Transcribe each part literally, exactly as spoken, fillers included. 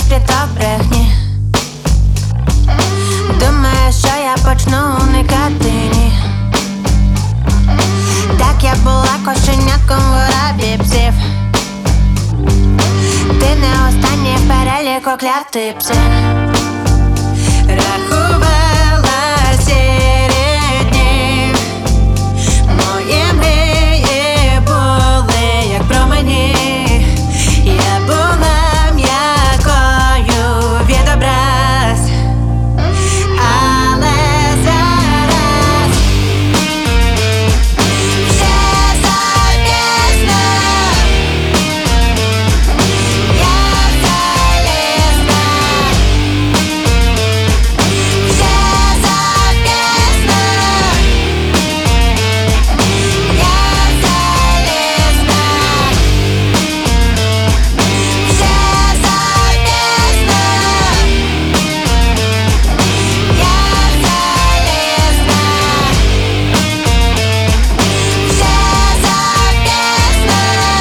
шматок брехні. Думаю, що я почну уникати, ні. Так я була кошенятком в грабі псів. Ти не останній в переліку клятий пси. Рахувала сірі дні. Мої мрії були як промені. Я була м'якою від образ. Але зараз вже запізно. Я залізна. Вже запізно. Я залізна. Вже запізно. Я залізна. Вже запізно.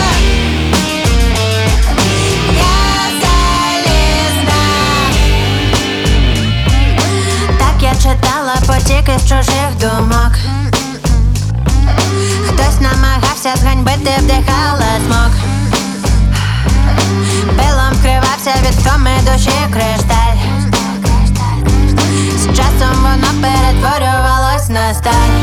Я залізна. Так я читала потіки з чужих думок. Хтось намагався зганьбити, вдихала смок. Пилом вкривався від втоми душі кришталь. З часом воно перетворювалось на сталь.